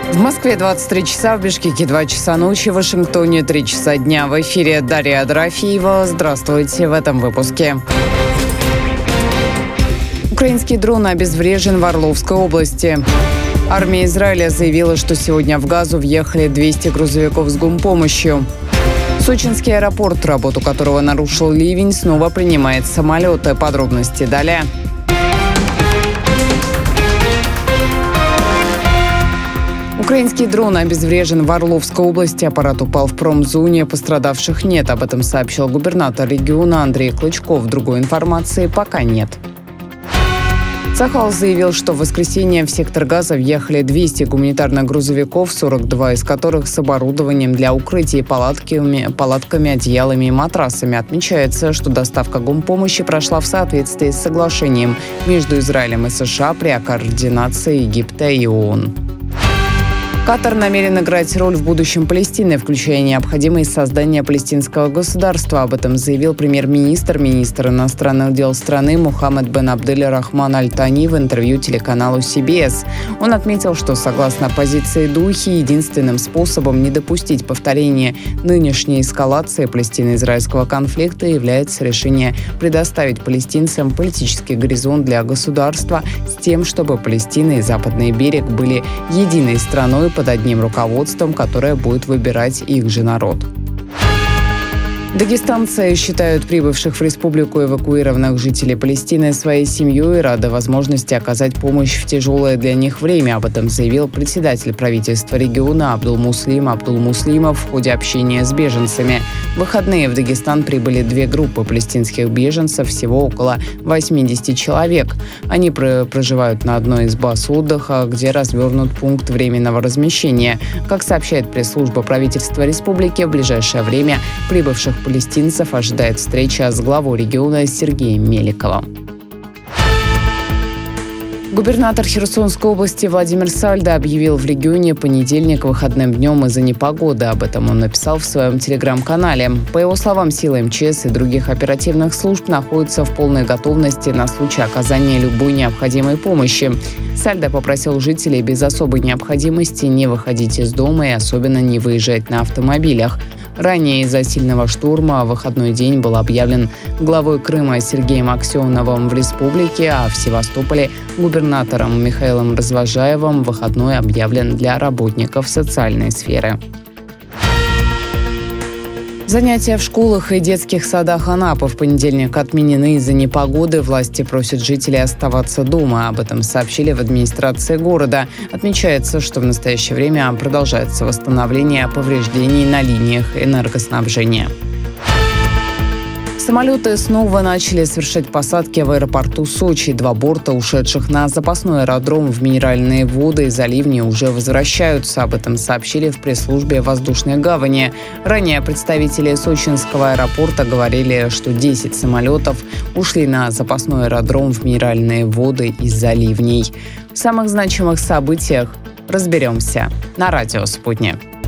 В Москве 23 часа, в Бишкеке 2 часа ночи, в Вашингтоне 3 часа дня. В эфире Дарья Дорофеева. Здравствуйте в этом выпуске. Украинский дрон обезврежен в Орловской области. Армия Израиля заявила, что сегодня в Газу въехали 200 грузовиков с гумпомощью. Сочинский аэропорт, работу которого нарушил ливень, снова принимает самолеты. Подробности далее. Украинский дрон обезврежен в Орловской области. Аппарат упал в промзоне. Пострадавших нет. Об этом сообщил губернатор региона Андрей Клычков. Другой информации пока нет. Сахал заявил, что в воскресенье в сектор Газа въехали 200 гуманитарных грузовиков, 42 из которых с оборудованием для укрытий, палатками, одеялами и матрасами. Отмечается, что доставка гумпомощи прошла в соответствии с соглашением между Израилем и США при координации Египта и ООН. Катар намерен играть роль в будущем Палестины, включая необходимость создания палестинского государства. Об этом заявил министр иностранных дел страны Мухаммед бен Абдель-Рахман Аль-Тани в интервью телеканалу CBS. Он отметил, что согласно позиции Духи, единственным способом не допустить повторения нынешней эскалации палестино-израильского конфликта является решение предоставить палестинцам политический горизонт для государства с тем, чтобы Палестина и Западный берег были единой страной под одним руководством, которое будет выбирать их же народ. Дагестанцы считают прибывших в республику эвакуированных жителей Палестины своей семьей и рады возможности оказать помощь в тяжелое для них время. Об этом заявил председатель правительства региона Абдул-Муслимов в ходе общения с беженцами. В выходные в Дагестан прибыли 2 группы палестинских беженцев, всего около 80 человек. Они проживают на одной из баз отдыха, где развернут пункт временного размещения. Как сообщает пресс-служба правительства республики, в ближайшее время прибывших палестинцев ожидает встреча с главой региона Сергеем Меликовым. Губернатор Херсонской области Владимир Сальдо объявил в регионе понедельник выходным днем из-за непогоды. Об этом он написал в своем телеграм-канале. По его словам, силы МЧС и других оперативных служб находятся в полной готовности на случай оказания любой необходимой помощи. Сальдо попросил жителей без особой необходимости не выходить из дома и особенно не выезжать на автомобилях. Ранее из-за сильного шторма выходной день был объявлен главой Крыма Сергеем Аксеновым в республике, а в Севастополе губернатором Михаилом Развозжаевым выходной объявлен для работников социальной сферы. Занятия в школах и детских садах Анапы в понедельник отменены из-за непогоды. Власти просят жителей оставаться дома. Об этом сообщили в администрации города. Отмечается, что в настоящее время продолжается восстановление повреждений на линиях энергоснабжения. Самолеты снова начали совершать посадки в аэропорту Сочи. 2 борта, ушедших на запасной аэродром в Минеральные воды из-за ливня, уже возвращаются. Об этом сообщили в пресс-службе воздушной гавани. Ранее представители сочинского аэропорта говорили, что 10 самолетов ушли на запасной аэродром в Минеральные воды из-за ливней. В самых значимых событиях разберемся на радио «Спутник».